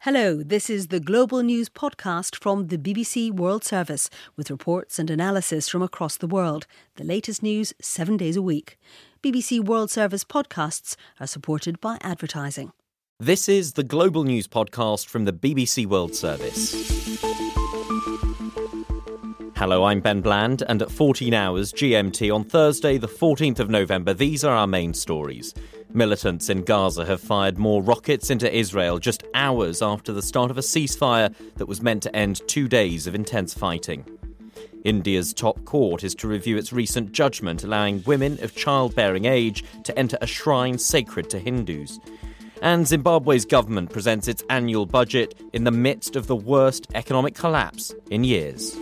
Hello, this is the Global News podcast from the BBC World Service with reports and analysis from across the world. The latest news 7 days a week. BBC World Service podcasts are supported by advertising. This is the Global News podcast from the BBC World Service. Hello, I'm Ben Bland, and at 14 hours GMT on Thursday, the 14th of November, these are our main stories. Militants in Gaza have fired more rockets into Israel just hours after the start of a ceasefire that was meant to end 2 days of intense fighting. India's top court is to review its recent judgment allowing women of childbearing age to enter a shrine sacred to Hindus. And Zimbabwe's government presents its annual budget in the midst of the worst economic collapse in years.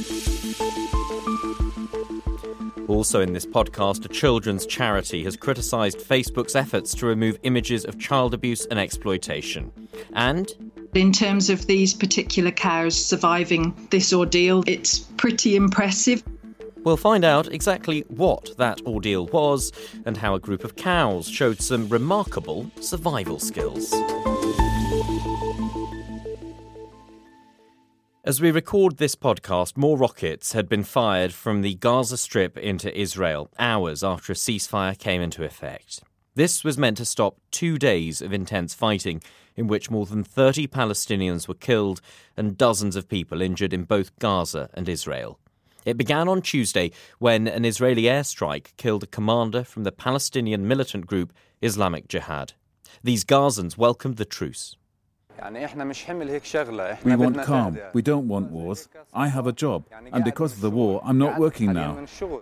Also in this podcast, a children's charity has criticised Facebook's efforts to remove images of child abuse and exploitation. And in terms of these particular cows surviving this ordeal, it's pretty impressive. We'll find out exactly what that ordeal was and how a group of cows showed some remarkable survival skills. As we record this podcast, more rockets had been fired from the Gaza Strip into Israel hours after a ceasefire came into effect. This was meant to stop 2 days of intense fighting in which more than 30 Palestinians were killed and dozens of people injured in both Gaza and Israel. It began on Tuesday when an Israeli airstrike killed a commander from the Palestinian militant group Islamic Jihad. These Gazans welcomed the truce. We want calm. We don't want wars. I have a job, and because of the war, I'm not working now.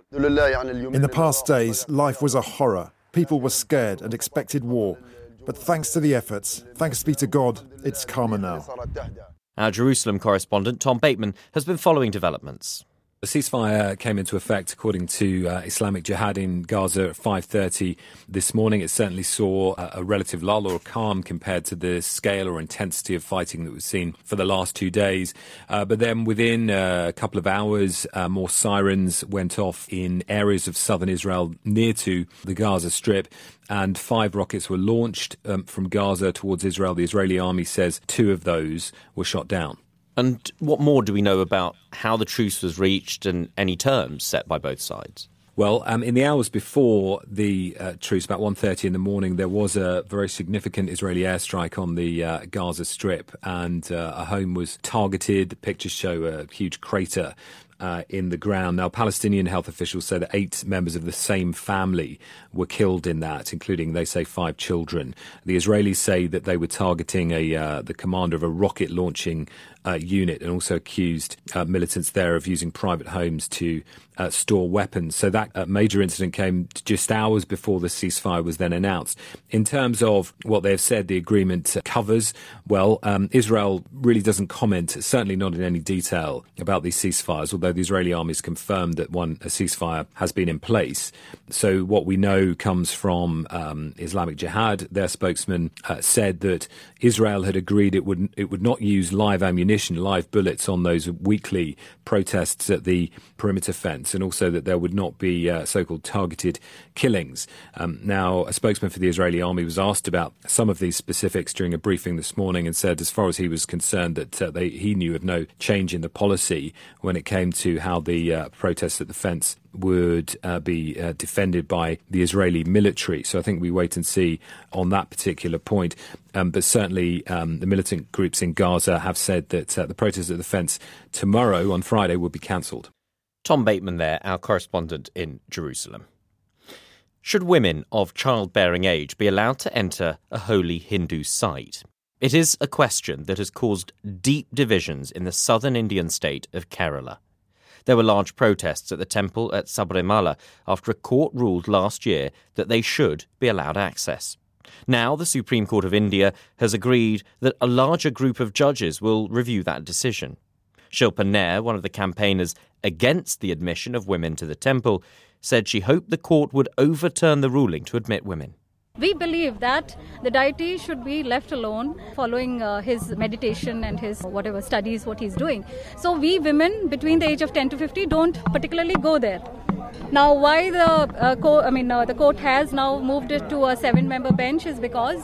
In the past days, life was a horror. People were scared and expected war. But thanks to the efforts, thanks be to God, it's calmer now. Our Jerusalem correspondent, Tom Bateman, has been following developments. The ceasefire came into effect, according to Islamic Jihad in Gaza at 5:30 this morning. It certainly saw a relative lull or calm compared to the scale or intensity of fighting that was seen for the last 2 days. But then within a couple of hours, more sirens went off in areas of southern Israel near to the Gaza Strip, and 5 rockets were launched from Gaza towards Israel. The Israeli army says 2 of those were shot down. And what more do we know about how the truce was reached and any terms set by both sides? Well, in the hours before the truce, about 1:30 in the morning, there was a very significant Israeli airstrike on the Gaza Strip, and a home was targeted. The pictures show a huge crater in the ground. Now, Palestinian health officials say that 8 members of the same family were killed in that, including, they say, 5 children. The Israelis say that they were targeting the commander of a rocket launching unit, and also accused militants there of using private homes to store weapons. So that major incident came just hours before the ceasefire was then announced. In terms of what they've said the agreement covers, well, Israel really doesn't comment, certainly not in any detail, about these ceasefires, although the Israeli army has confirmed that a ceasefire has been in place. So what we know comes from Islamic Jihad. Their spokesman said that Israel had agreed it would not use live ammunition, live bullets on those weekly protests at the perimeter fence, and also that there would not be so-called targeted killings. Now, a spokesman for the Israeli army was asked about some of these specifics during a briefing this morning, and said, as far as he was concerned, that he knew of no change in the policy when it came to how the protests at the fence would be defended by the Israeli military. So I think we wait and see on that particular point. But certainly the militant groups in Gaza have said that the protests at the fence tomorrow, on Friday, will be cancelled. Tom Bateman there, our correspondent in Jerusalem. Should women of childbearing age be allowed to enter a holy Hindu site? It is a question that has caused deep divisions in the southern Indian state of Kerala. There were large protests at the temple at Sabarimala after a court ruled last year that they should be allowed access. Now the Supreme Court of India has agreed that a larger group of judges will review that decision. Shilpa Nair, one of the campaigners against the admission of women to the temple, said she hoped the court would overturn the ruling to admit women. We believe that the deity should be left alone following his meditation and his whatever studies, what he's doing. So we women between the age of 10 to 50 don't particularly go there. Now, why the court has now moved it to a 7-member bench is because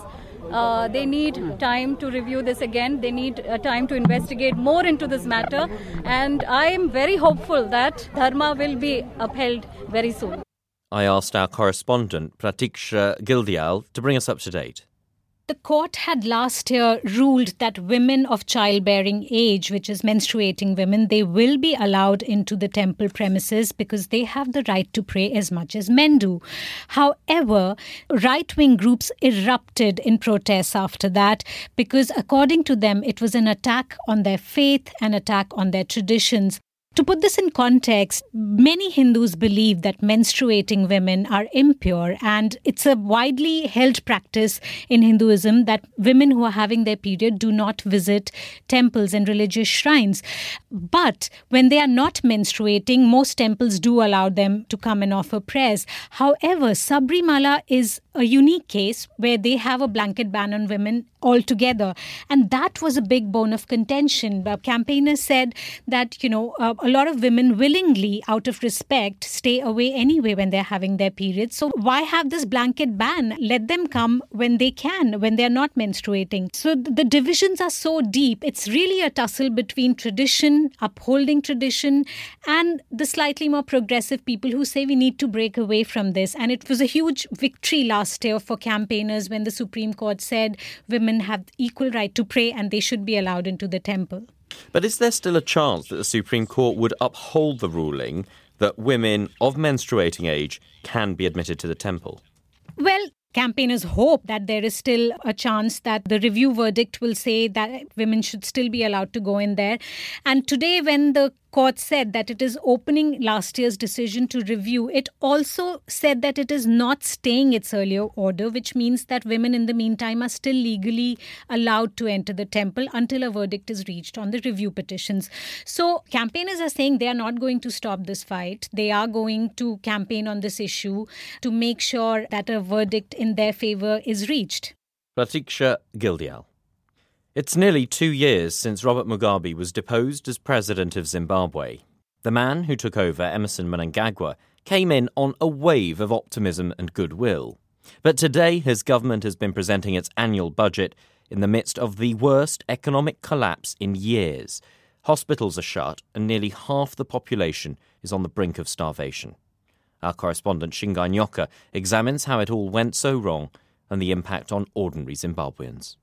They need time to review this again. They need time to investigate more into this matter. And I am very hopeful that Dharma will be upheld very soon. I asked our correspondent, Pratiksha Gildial, to bring us up to date. The court had last year ruled that women of childbearing age, which is menstruating women, they will be allowed into the temple premises because they have the right to pray as much as men do. However, right-wing groups erupted in protests after that because, according to them, it was an attack on their faith, an attack on their traditions. To put this in context, many Hindus believe that menstruating women are impure, and it's a widely held practice in Hinduism that women who are having their period do not visit temples and religious shrines. But when they are not menstruating, most temples do allow them to come and offer prayers. However, Sabrimala is a unique case where they have a blanket ban on women altogether. And that was a big bone of contention. Campaigners said that, a lot of women willingly, out of respect, stay away anyway when they're having their periods. So why have this blanket ban? Let them come when they can, when they're not menstruating. So the divisions are so deep. It's really a tussle between tradition, upholding tradition, and the slightly more progressive people who say we need to break away from this. And it was a huge victory last year for campaigners when the Supreme Court said women have equal right to pray and they should be allowed into the temple. But is there still a chance that the Supreme Court would uphold the ruling that women of menstruating age can be admitted to the temple? Well, campaigners hope that there is still a chance that the review verdict will say that women should still be allowed to go in there. And today, when the court said that it is opening last year's decision to review, it also said that it is not staying its earlier order, which means that women in the meantime are still legally allowed to enter the temple until a verdict is reached on the review petitions. So campaigners are saying they are not going to stop this fight. They are going to campaign on this issue to make sure that a verdict in their favour is reached. Pratiksha Gildial. It's nearly 2 years since Robert Mugabe was deposed as president of Zimbabwe. The man who took over, Emmerson Mnangagwa, came in on a wave of optimism and goodwill. But today his government has been presenting its annual budget in the midst of the worst economic collapse in years. Hospitals are shut and nearly half the population is on the brink of starvation. Our correspondent Shingai Nyoka examines how it all went so wrong and the impact on ordinary Zimbabweans.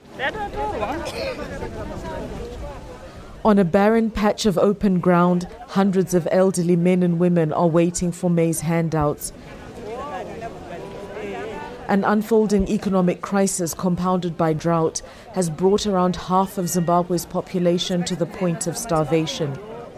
On a barren patch of open ground, hundreds of elderly men and women are waiting for maize handouts. An unfolding economic crisis compounded by drought has brought around half of Zimbabwe's population to the point of starvation.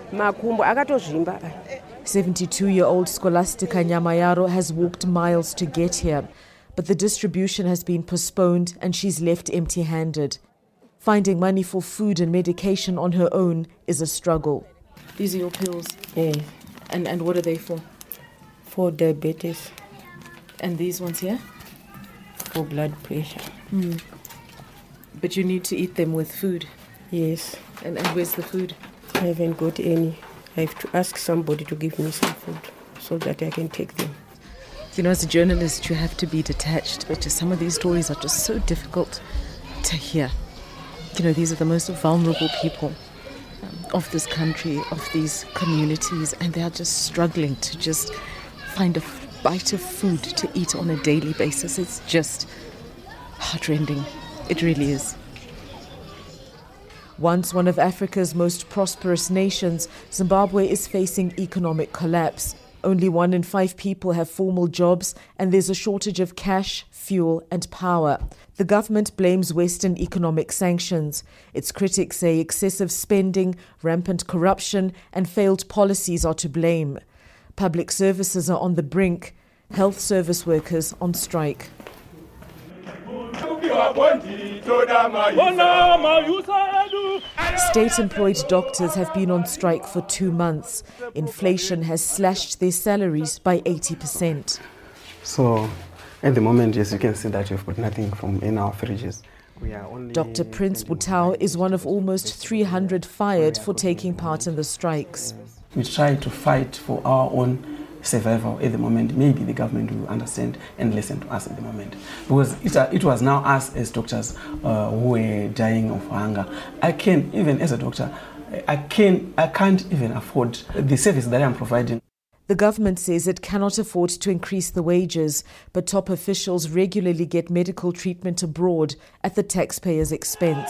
72-year-old Scholastica Nyamayaro has walked miles to get here, but the distribution has been postponed and she's left empty-handed. Finding money for food and medication on her own is a struggle. These are your pills? Yeah. And what are they for? For diabetes. And these ones here? For blood pressure. But you need to eat them with food? Yes. And where's the food? I haven't got any. I have to ask somebody to give me some food so that I can take them. As a journalist, you have to be detached, but just some of these stories are just so difficult to hear. These are the most vulnerable people of this country, of these communities, and they are just struggling to just find a bite of food to eat on a daily basis. It's just heartrending. It really is. Once one of Africa's most prosperous nations, Zimbabwe is facing economic collapse. Only 1 in 5 people have formal jobs, and there's a shortage of cash, fuel, and power. The government blames Western economic sanctions. Its critics say excessive spending, rampant corruption, and failed policies are to blame. Public services are on the brink. Health service workers on strike. State-employed doctors have been on strike for 2 months. Inflation has slashed their salaries by 80%. So, at the moment, as you can see, that we've got nothing from in our fridges. Dr. Prince Butao is one of almost 300 fired for taking part in the strikes. We try to fight for our own survival at the moment, maybe the government will understand and listen to us at the moment. Because it was now us as doctors who were dying of hunger. Even as a doctor, I can't even afford the service that I'm providing. The government says it cannot afford to increase the wages, but top officials regularly get medical treatment abroad at the taxpayers' expense.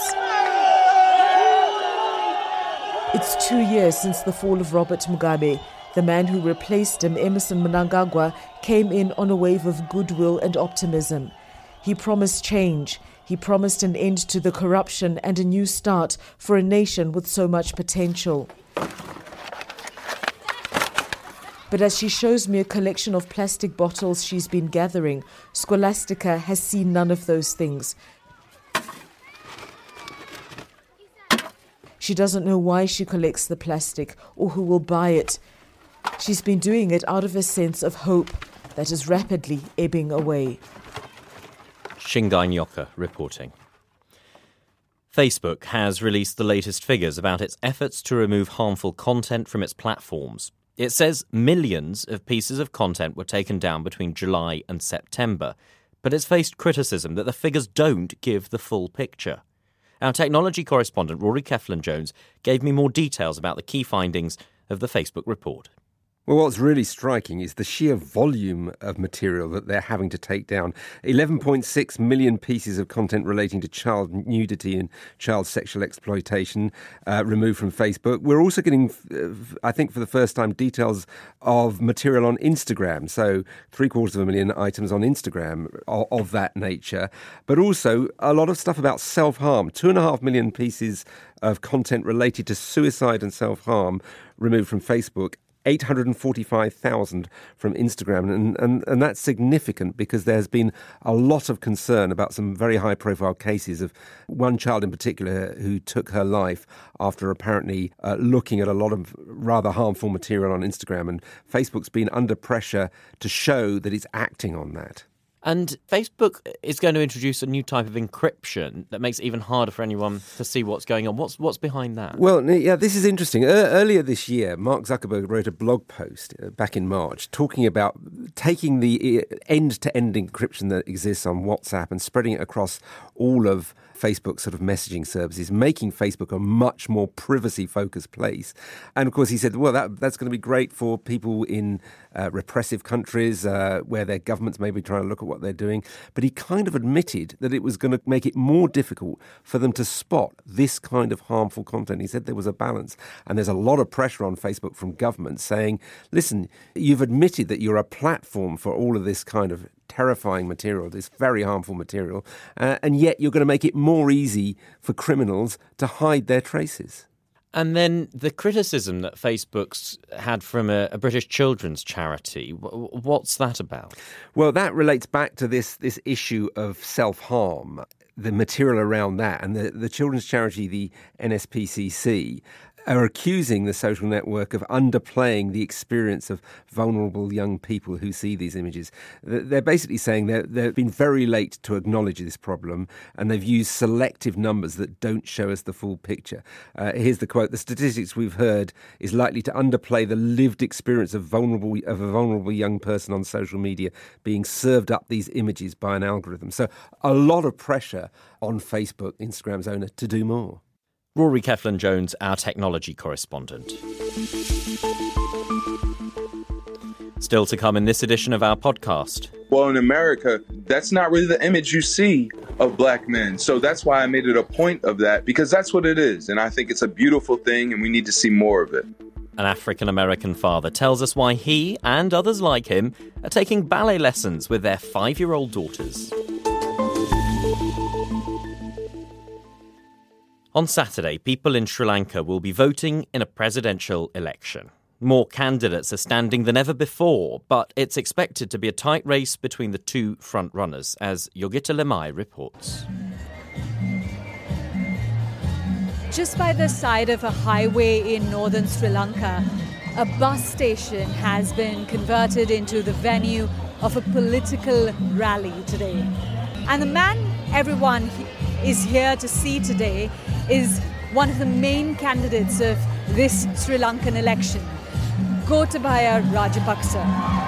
It's 2 years since the fall of Robert Mugabe. The man who replaced him, Emmerson Mnangagwa, came in on a wave of goodwill and optimism. He promised change. He promised an end to the corruption and a new start for a nation with so much potential. But as she shows me a collection of plastic bottles she's been gathering, Scholastica has seen none of those things. She doesn't know why she collects the plastic or who will buy it. She's been doing it out of a sense of hope that is rapidly ebbing away. Shingai Nyoka reporting. Facebook has released the latest figures about its efforts to remove harmful content from its platforms. It says millions of pieces of content were taken down between July and September, but it's faced criticism that the figures don't give the full picture. Our technology correspondent Rory Keflin-Jones gave me more details about the key findings of the Facebook report. Well, what's really striking is the sheer volume of material that they're having to take down. 11.6 million pieces of content relating to child nudity and child sexual exploitation removed from Facebook. We're also getting, I think for the first time, details of material on Instagram. So 750,000 items on Instagram of that nature. But also a lot of stuff about self-harm. 2.5 million pieces of content related to suicide and self-harm removed from Facebook. 845,000 from Instagram. And that's significant because there's been a lot of concern about some very high-profile cases of one child in particular who took her life after apparently looking at a lot of rather harmful material on Instagram. And Facebook's been under pressure to show that it's acting on that. And Facebook is going to introduce a new type of encryption that makes it even harder for anyone to see what's going on. What's behind that? Well, yeah, this is interesting. Earlier this year, Mark Zuckerberg wrote a blog post back in March talking about taking the end-to-end encryption that exists on WhatsApp and spreading it across all of Facebook's sort of messaging services, making Facebook a much more privacy-focused place. And, of course, he said, well, that's going to be great for people in repressive countries where their governments may be trying to look at what they're doing. But he kind of admitted that it was going to make it more difficult for them to spot this kind of harmful content. He said there was a balance. And there's a lot of pressure on Facebook from governments saying, listen, you've admitted that you're a platform for all of this kind of terrifying material, this very harmful material, and yet you're going to make it more easy for criminals to hide their traces. And then the criticism that Facebook's had from a British children's charity, what's that about? Well, that relates back to this issue of self-harm, the material around that. And the children's charity, the NSPCC, are accusing the social network of underplaying the experience of vulnerable young people who see these images. They're basically saying they've been very late to acknowledge this problem, and they've used selective numbers that don't show us the full picture. Here's the quote: "The statistics we've heard is likely to underplay the lived experience of a vulnerable young person on social media being served up these images by an algorithm." So a lot of pressure on Facebook, Instagram's owner, to do more. Rory Keflin-Jones, our technology correspondent. Still to come in this edition of our podcast. Well, in America, that's not really the image you see of black men. So that's why I made it a point of that, because that's what it is. And I think it's a beautiful thing, and we need to see more of it. An African-American father tells us why he and others like him are taking ballet lessons with their 5-year-old daughters. On Saturday, people in Sri Lanka will be voting in a presidential election. More candidates are standing than ever before, but it's expected to be a tight race between the two front-runners, as Yogita Lemai reports. Just by the side of a highway in northern Sri Lanka, a bus station has been converted into the venue of a political rally today. And the man everyone is here to see today is one of the main candidates of this Sri Lankan election. Gotabaya Rajapaksa.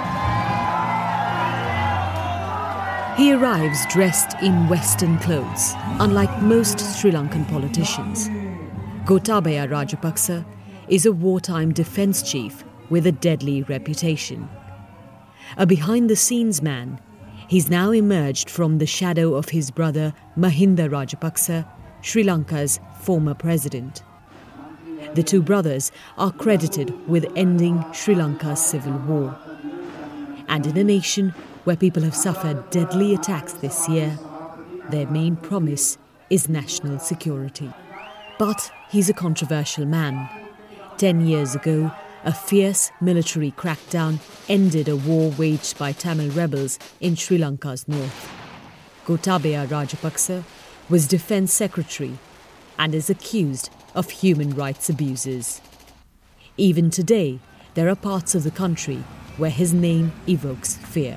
He arrives dressed in Western clothes, unlike most Sri Lankan politicians. Gotabaya Rajapaksa is a wartime defence chief with a deadly reputation. A behind-the-scenes man, he's now emerged from the shadow of his brother Mahinda Rajapaksa, Sri Lanka's former president. The two brothers are credited with ending Sri Lanka's civil war. And in a nation where people have suffered deadly attacks this year, their main promise is national security. But he's a controversial man. 10 years ago, a fierce military crackdown ended a war waged by Tamil rebels in Sri Lanka's north. Gotabaya Rajapaksa was Defence Secretary and is accused of human rights abuses. Even today, there are parts of the country where his name evokes fear.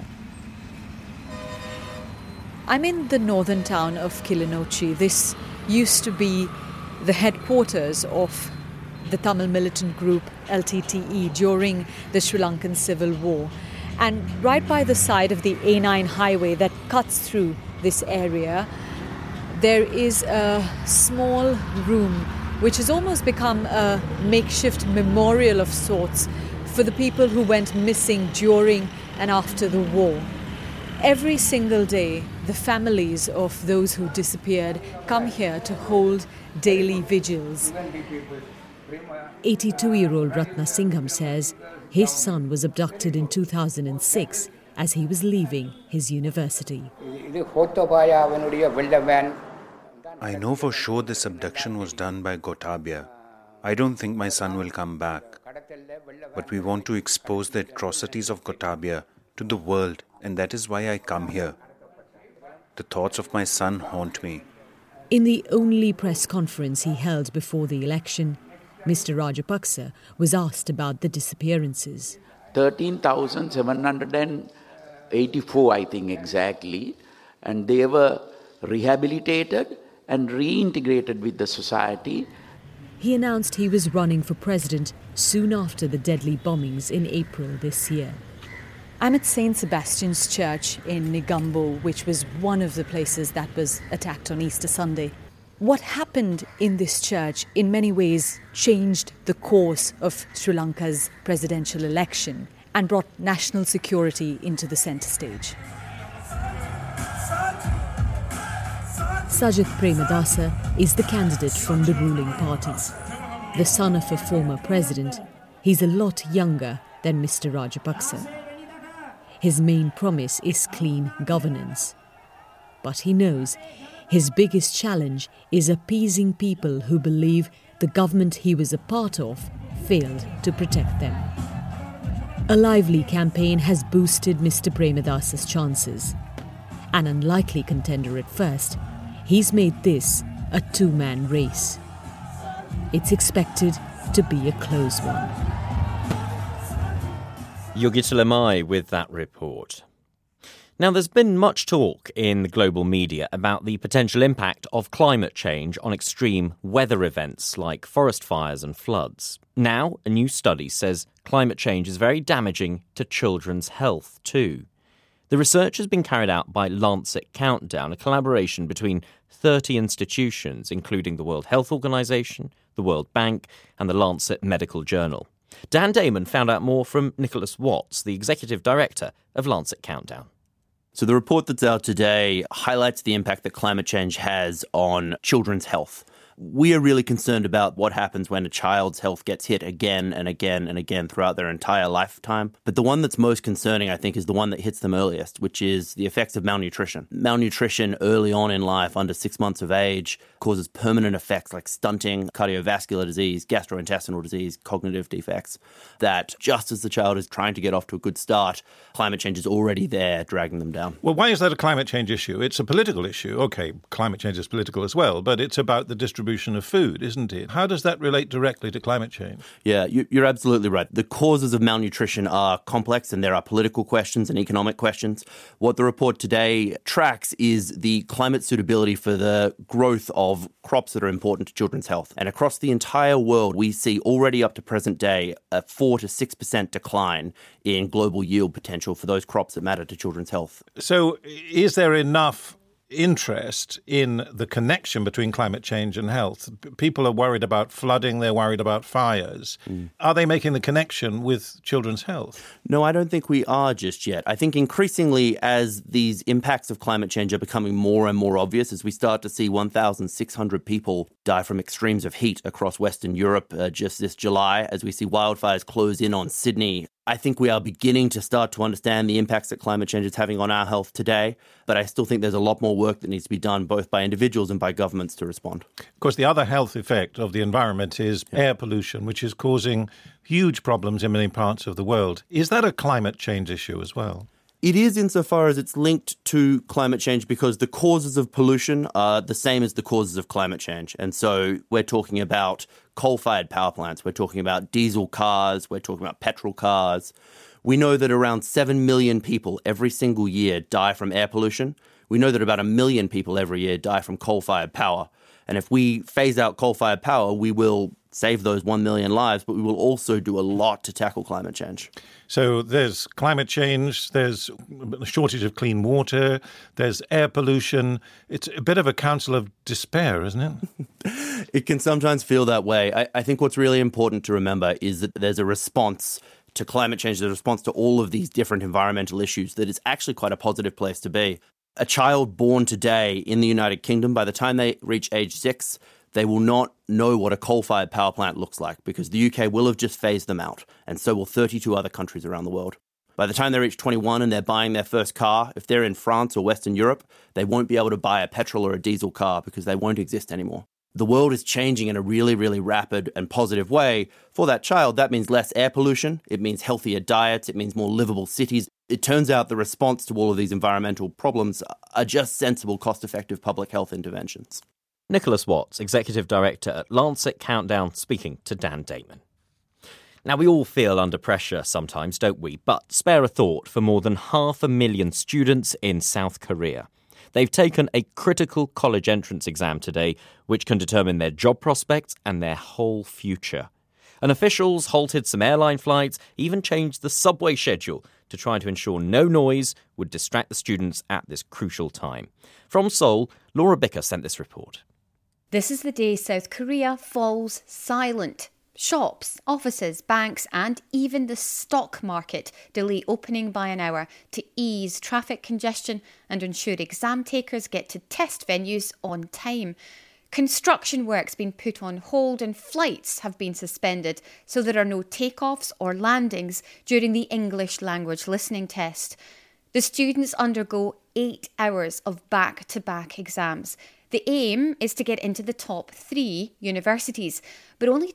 I'm in the northern town of Kilinochchi. This used to be the headquarters of the Tamil militant group LTTE during the Sri Lankan Civil War. And right by the side of the A9 highway that cuts through this area, there is a small room which has almost become a makeshift memorial of sorts for the people who went missing during and after the war. Every single day, the families of those who disappeared come here to hold daily vigils. 82-year-old Ratna Singham says his son was abducted in 2006 as he was leaving his university. I know for sure this abduction was done by Gotabaya. I don't think my son will come back. But we want to expose the atrocities of Gotabaya to the world, and that is why I come here. The thoughts of my son haunt me. In the only press conference he held before the election, Mr. Rajapaksa was asked about the disappearances. 13,784, I think exactly, and they were rehabilitated and reintegrated with the society. He announced he was running for president soon after the deadly bombings in April this year. I'm at St. Sebastian's Church in Negombo, which was one of the places that was attacked on Easter Sunday. What happened in this church in many ways changed the course of Sri Lanka's presidential election and brought national security into the centre stage. Sajith Premadasa is the candidate from the ruling party. The son of a former president, he's a lot younger than Mr. Rajapaksa. His main promise is clean governance. But he knows his biggest challenge is appeasing people who believe the government he was a part of failed to protect them. A lively campaign has boosted Mr. Premadasa's chances. An unlikely contender at first, he's made this a two-man race. It's expected to be a close one. Yogita Lemai with that report. Now, there's been much talk in the global media about the potential impact of climate change on extreme weather events like forest fires and floods. Now, a new study says climate change is very damaging to children's health too. The research has been carried out by Lancet Countdown, a collaboration between 30 institutions, including the World Health Organization, the World Bank, and the Lancet Medical Journal. Dan Damon found out more from Nicholas Watts, the executive director of Lancet Countdown. So the report that's out today highlights the impact that climate change has on children's health. We are really concerned about what happens when a child's health gets hit again and again and again throughout their entire lifetime. But the one that's most concerning, I think, is the one that hits them earliest, which is the effects of malnutrition. Malnutrition early on in life, under 6 months of age, causes permanent effects like stunting, cardiovascular disease, gastrointestinal disease, cognitive defects, that just as the child is trying to get off to a good start, climate change is already there, dragging them down. Well, why is that a climate change issue? It's a political issue. OK, climate change is political as well, but it's about the distribution distribution of food, isn't it? How does that relate directly to climate change? Yeah, you're absolutely right. The causes of malnutrition are complex and there are political questions and economic questions. What the report today tracks is the climate suitability for the growth of crops that are important to children's health. And across the entire world, we see already up to present day a 4 to 6% decline in global yield potential for those crops that matter to children's health. So is there enough interest in the connection between climate change and health? People are worried about flooding, they're worried about fires. Are they making the connection with children's health? No, I don't think we are just yet. I think increasingly as these impacts of climate change are becoming more and more obvious, as we start to see 1,600 people die from extremes of heat across Western Europe just this July, as we see wildfires close in on Sydney, I think we are beginning to start to understand the impacts that climate change is having on our health today, but I still think there's a lot more work that needs to be done both by individuals and by governments to respond. Of course, the other health effect of the environment is air pollution, which is causing huge problems in many parts of the world. Is that a climate change issue as well? It is insofar as it's linked to climate change because the causes of pollution are the same as the causes of climate change. And so we're talking about coal-fired power plants, we're talking about diesel cars, we're talking about petrol cars. We know that around 7 million people every single year die from air pollution. We know that about 1 million people every year die from coal-fired power. And if we phase out coal-fired power, we will save those 1 million lives, but we will also do a lot to tackle climate change. So there's climate change, there's a shortage of clean water, there's air pollution. It's a bit of a counsel of despair, isn't it? It can sometimes feel that way. I think what's really important to remember is that there's a response to climate change, there's a response to all of these different environmental issues that is actually quite a positive place to be. A child born today in the United Kingdom, by the time they reach age 6, they will not know what a coal-fired power plant looks like because the UK will have just phased them out, and so will 32 other countries around the world. By the time they reach 21 and they're buying their first car, if they're in France or Western Europe, they won't be able to buy a petrol or a diesel car because they won't exist anymore. The world is changing in a really, really rapid and positive way. For that child, that means less air pollution, it means healthier diets, it means more livable cities. It turns out the response to all of these environmental problems are just sensible, cost-effective public health interventions. Nicholas Watts, Executive Director at Lancet Countdown, speaking to Dan Damon. Now, we all feel under pressure sometimes, don't we? But spare a thought for more than 500,000 students in South Korea. They've taken a critical college entrance exam today, which can determine their job prospects and their whole future. And officials halted some airline flights, even changed the subway schedule to try to ensure no noise would distract the students at this crucial time. From Seoul, Laura Bicker sent this report. This is the day South Korea falls silent. Shops, offices, banks and even the stock market delay opening by an hour to ease traffic congestion and ensure exam takers get to test venues on time. Construction work's been put on hold and flights have been suspended, so there are no takeoffs or landings during the English language listening test. The students undergo 8 hours of back-to-back exams. The aim is to get into the top 3 universities, but only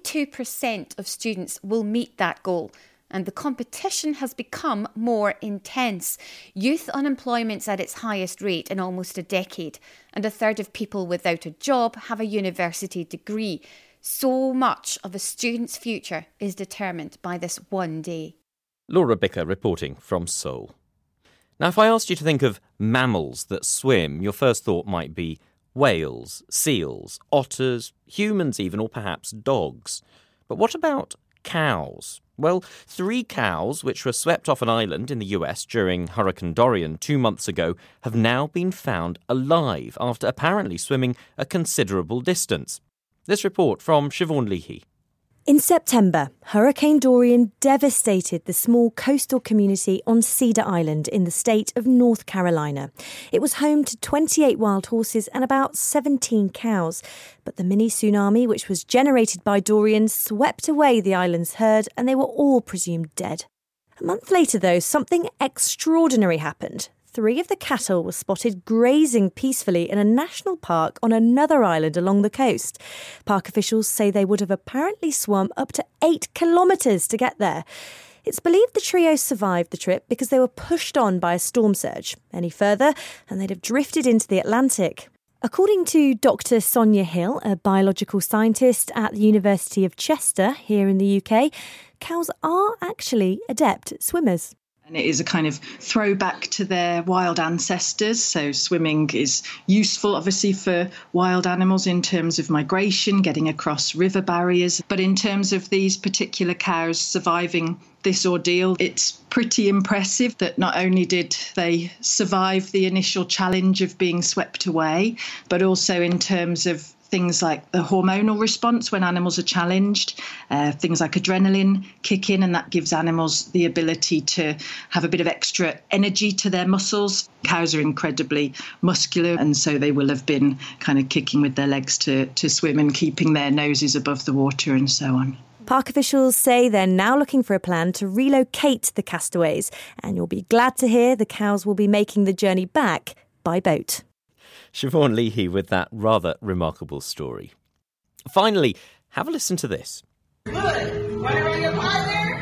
2% of students will meet that goal. And the competition has become more intense. Youth unemployment's at its highest rate in almost a decade, and a third of people without a job have a university degree. So much of a student's future is determined by this one day. Laura Bicker reporting from Seoul. Now, if I asked you to think of mammals that swim, your first thought might be whales, seals, otters, humans even, or perhaps dogs. But what about cows? Well, 3 cows, which were swept off an island in the US during Hurricane Dorian 2 months ago, have now been found alive after apparently swimming a considerable distance. This report from Siobhan Leahy. In September, Hurricane Dorian devastated the small coastal community on Cedar Island in the state of North Carolina. It was home to 28 wild horses and about 17 cows. But the mini tsunami, which was generated by Dorian, swept away the island's herd and they were all presumed dead. A month later, though, something extraordinary happened. 3 of the cattle were spotted grazing peacefully in a national park on another island along the coast. Park officials say they would have apparently swum up to 8 kilometres to get there. It's believed the trio survived the trip because they were pushed on by a storm surge. Any further, and they'd have drifted into the Atlantic. According to Dr. Sonia Hill, a biological scientist at the University of Chester here in the UK, cows are actually adept swimmers. And it is a kind of throwback to their wild ancestors. So swimming is useful, obviously, for wild animals in terms of migration, getting across river barriers. But in terms of these particular cows surviving this ordeal, it's pretty impressive that not only did they survive the initial challenge of being swept away, but also in terms of things like the hormonal response when animals are challenged, things like adrenaline kick in, and that gives animals the ability to have a bit of extra energy to their muscles. Cows are incredibly muscular, and so they will have been kind of kicking with their legs to swim and keeping their noses above the water and so on. Park officials say they're now looking for a plan to relocate the castaways, and you'll be glad to hear the cows will be making the journey back by boat. Siobhan Leahy with that rather remarkable story. Finally, have a listen to this. Good. Right around your partner.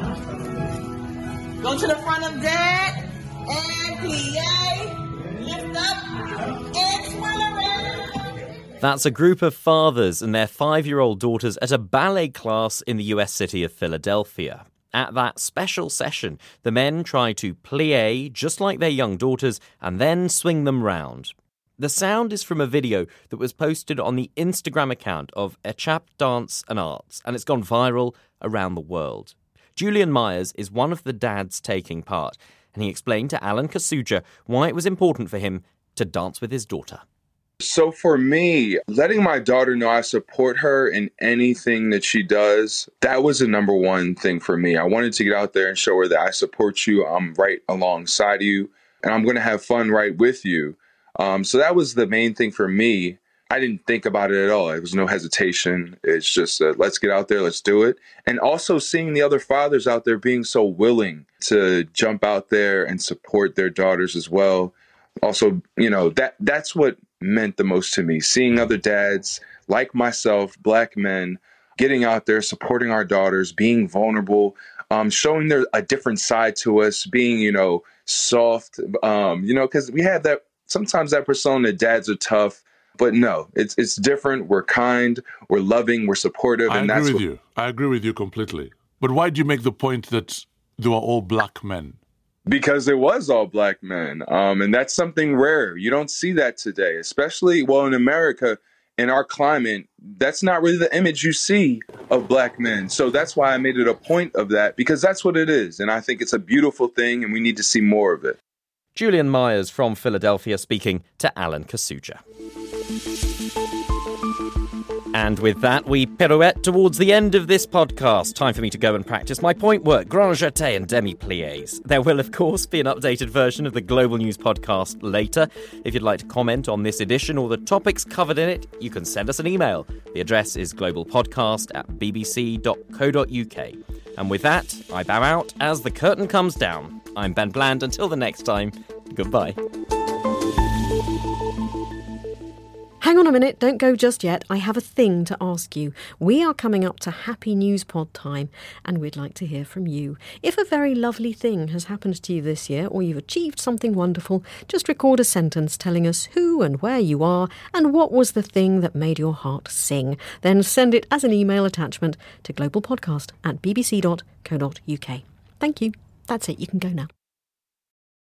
Go to the front of dad. And plie. Lift up. And swirl around. That's a group of fathers and their 5-year-old daughters at a ballet class in the US city of Philadelphia. At that special session, the men try to plie just like their young daughters and then swing them round. The sound is from a video that was posted on the Instagram account of Echap Dance and Arts, and it's gone viral around the world. Julian Myers is one of the dads taking part, and he explained to Alan Kasuja why it was important for him to dance with his daughter. So for me, letting my daughter know I support her in anything that she does, that was the number one thing for me. I wanted to get out there and show her that I support you, I'm right alongside you, and I'm going to have fun right with you. So that was the main thing for me. I didn't think about it at all. There was no hesitation. It's just, let's get out there, let's do it. And also seeing the other fathers out there being so willing to jump out there and support their daughters as well. Also, that's what meant the most to me. Seeing other dads like myself, Black men, getting out there, supporting our daughters, being vulnerable, showing a different side to us, being, soft, because we have that. Sometimes that persona, dads are tough, but no, it's different. We're kind, we're loving, we're supportive. I agree with you completely. But why do you make the point that they were all Black men? Because it was all Black men. And that's something rare. You don't see that today, especially, in America, in our climate, that's not really the image you see of Black men. So that's why I made it a point of that, because that's what it is. And I think it's a beautiful thing, and we need to see more of it. Julian Myers from Philadelphia speaking to Alan Kasuja. And with that, we pirouette towards the end of this podcast. Time for me to go and practice my point work, grand jeté and demi-pliés. There will, of course, be an updated version of the Global News podcast later. If you'd like to comment on this edition or the topics covered in it, you can send us an email. The address is globalpodcast@bbc.co.uk. And with that, I bow out as the curtain comes down. I'm Ben Bland. Until the next time, goodbye. Hang on a minute, don't go just yet. I have a thing to ask you. We are coming up to Happy News Pod time, and we'd like to hear from you. If a very lovely thing has happened to you this year, or you've achieved something wonderful, just record a sentence telling us who and where you are, and what was the thing that made your heart sing. Then send it as an email attachment to globalpodcast@bbc.co.uk. Thank you. That's it, you can go now.